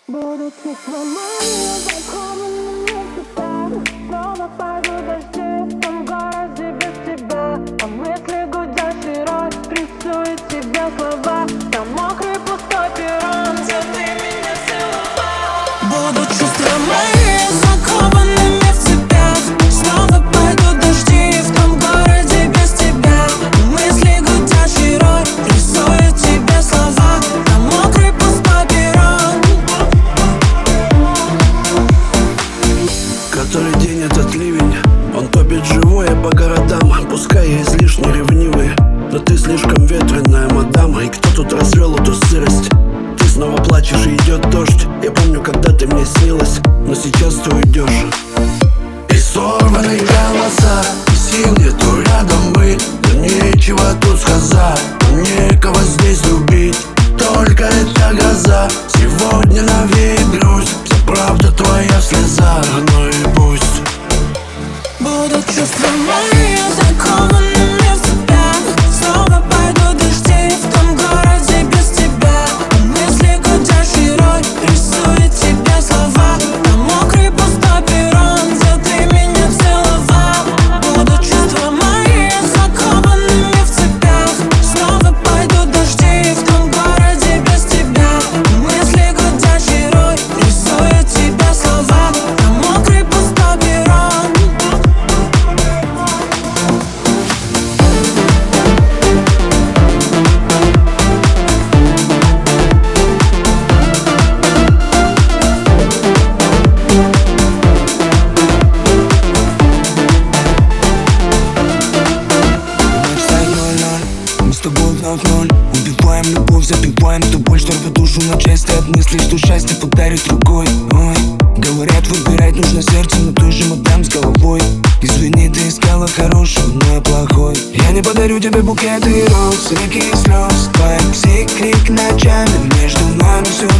Буду чувства мои закованными в тебя. Снова пойдут дожди в том городе без тебя. А мысли гудящий рой рисует тебе слова. Там мокрый пустой перрон, где ты меня целовал. Будут чувства мои закованными в тебя. Снова пойдут дожди в том городе без тебя. Мысли гудящий рой рисует тебе слова. Там мокрый пустой перрон. Который день этот ливень, он топит живое по городам. Пускай я излишне ревнивый, но ты слишком ветреная, мадам. И кто тут развел эту сырость? Ты снова плачешь и идет дождь. Я помню, когда ты мне снилась, но сейчас ты уйдешь. И сорванные голоса, и сил нету рядом быть. Да нечего тут сказать, некого здесь любить. Только эта гроза сегодня навеет грусть. Вся правда твоя в слезах, ну и пусть. Будут чувства мои закованными в тебя. Снова пойдут дожди в том городе без тебя. Мысли гудящий рой рисует тебе слова. Там мокрый пустой перрон, где ты меня целовал. Будут чувства мои закованными в тебя. Снова пойдут дожди в том городе без тебя. Мысли гудящий рой рисует тебе слова. Там мокрый пустой перрон. Мы с тобой вновь ноль. Убиваем любовь, забиваем ту боль, что рвет душу на части от мыслей, что счастье подарит другой. Ой, говорят, выбирать нужно сердце, но ты же мадам с головой. Извини, ты искала хорошего, но я плохой. Я не подарю тебе букеты роз, реки слез. Твои псы крик ночами, между нами все